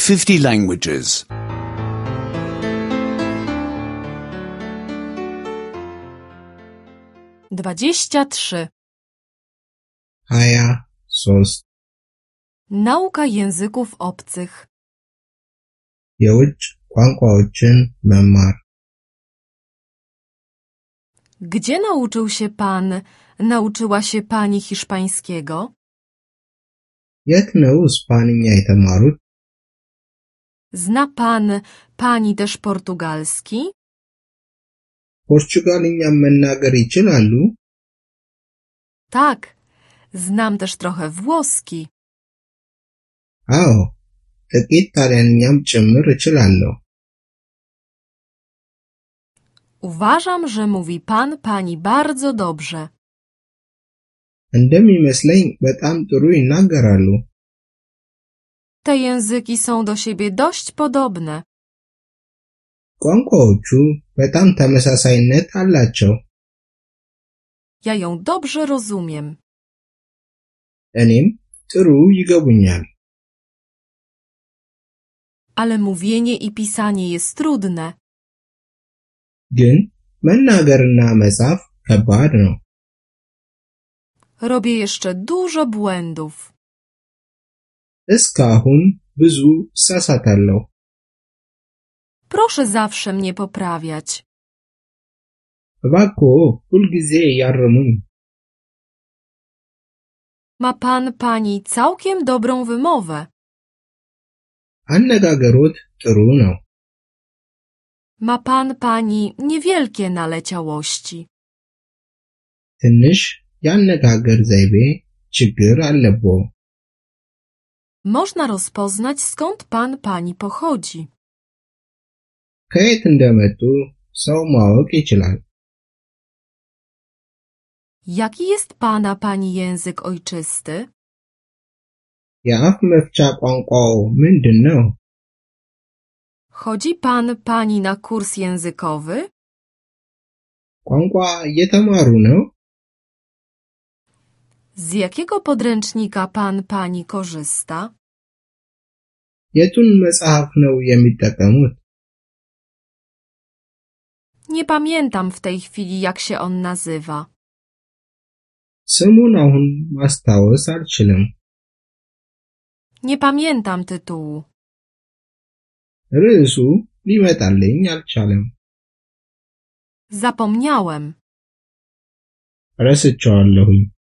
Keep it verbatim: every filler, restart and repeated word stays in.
fifty languages. Dwadzieścia trzy. Haya sos. Nauka języków obcych. የውጭ ቋንቋዎችን መማር. Gdzie nauczył się pan, nauczyła się pani hiszpańskiego? የት ነው እስፓንኛ የተማሩት? Zna pan, pani też portugalski? ፖርቹጋልኛ መናገር ይችላሉ? Tak, znam też trochę włoski. አዎ ጥቂት ጣሊያንኛም ጭምር እችላለሁ. Uważam, że mówi pan, pani bardzo dobrze. እንደሚመስለኝ በጣም ጥሩ ይናገራሉ. Te języki są do siebie dość podobne. ቋንቋዎቹ በጣም ተመሳሳይነት አላቸው. Ja ją dobrze rozumiem. እኔም ጥሩ ይገቡኛል. Ale mówienie i pisanie jest trudne. ግን መናገርና መጻፍ ከባድ ነው. Robię jeszcze dużo błędów. እስካሁን ብዙ እሳሳታለሁ. Proszę zawsze mnie poprawiać. እባክዎ ሁልጊዜ ያርሙኝ. Ma pan, pani całkiem dobrą wymowę. አነጋገሮት ጥሩ ነው. Ma pan, pani niewielkie naleciałości. ትንሽ ያነጋገር ዘይቤ ችግር አለብዎ. Można rozpoznać, skąd pan, pani pochodzi. ከየት እንደመጡ ሰው ማወቅ ይችላል. Jaki jest pana, pani język ojczysty? የአፍ መፍቻ ቋንቋው ምንድን ነው? Chodzi pan, pani na kurs językowy? ቋንቋ እየተማሩ ነው? Z jakiego podręcznika pan, pani korzysta? የቱን መጽሐፍ ነው የሚጠቀሙት? Nie pamiętam w tej chwili, jak się on nazywa. ስሙን አሁን ማስታወስ አልችልም. Nie pamiętam tytułu. ርዕሱ ሊመጣልኝ አልቻለም. Zapomniałem. ረስቼዋለሁኝ.